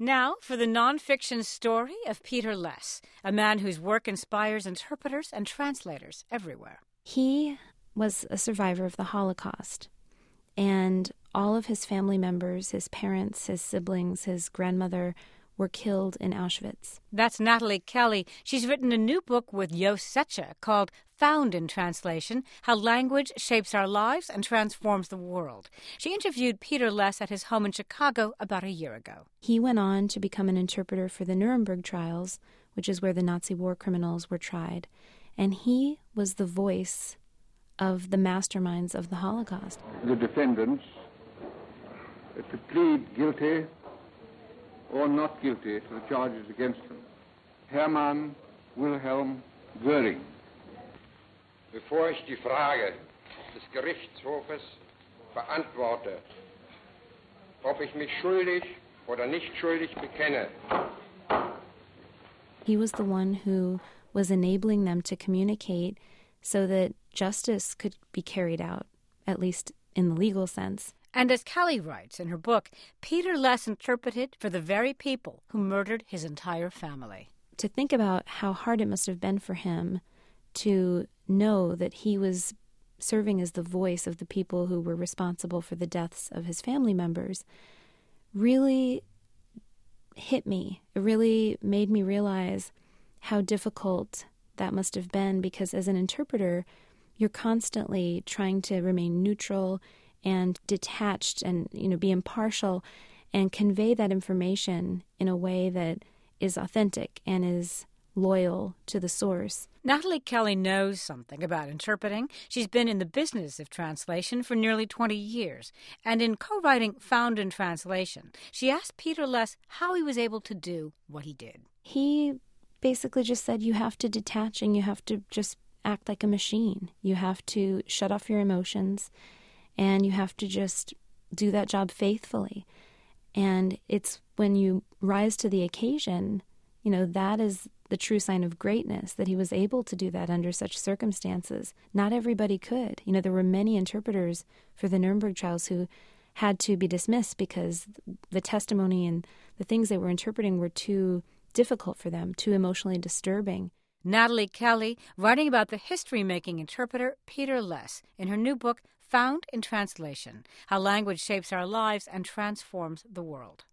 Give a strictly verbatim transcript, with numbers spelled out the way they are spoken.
Now for the nonfiction story of Peter Less, a man whose work inspires interpreters and translators everywhere. He was a survivor of the Holocaust, and all of his family members, his parents, his siblings, his grandmother, were killed in Auschwitz. That's Natalie Kelly. She's written a new book with Jos Setche called Found in Translation, How Language Shapes Our Lives and Transforms the World. She interviewed Peter Less at his home in Chicago about a year ago. He went on to become an interpreter for the Nuremberg trials, which is where the Nazi war criminals were tried. And he was the voice of the masterminds of the Holocaust. The defendants to plead guilty or not guilty to the charges against them. Hermann Wilhelm Göring. Bevor ich die Frage des Gerichtshofes beantworte, ob ich mich schuldig oder nicht schuldig bekenne. He was the one who was enabling them to communicate so that justice could be carried out, at least in the legal sense. And as Kelly writes in her book, Peter Less interpreted for the very people who murdered his entire family. To think about how hard it must have been for him to know that he was serving as the voice of the people who were responsible for the deaths of his family members really hit me. It really made me realize how difficult that must have been, because as an interpreter, you're constantly trying to remain neutral and detached and, you know, be impartial and convey that information in a way that is authentic and is loyal to the source. Natalie Kelly knows something about interpreting. She's been in the business of translation for nearly twenty years. And in co-writing Found in Translation, she asked Peter Less how he was able to do what he did. He basically just said you have to detach and you have to just act like a machine. You have to shut off your emotions and you have to just do that job faithfully. And it's when you rise to the occasion, you know, that is the true sign of greatness, that he was able to do that under such circumstances. Not everybody could. You know, there were many interpreters for the Nuremberg trials who had to be dismissed because the testimony and the things they were interpreting were too difficult for them, too emotionally disturbing. Natalie Kelly, writing about the history-making interpreter Peter Less in her new book, Found in Translation, How Language Shapes Our Lives and Transforms the World.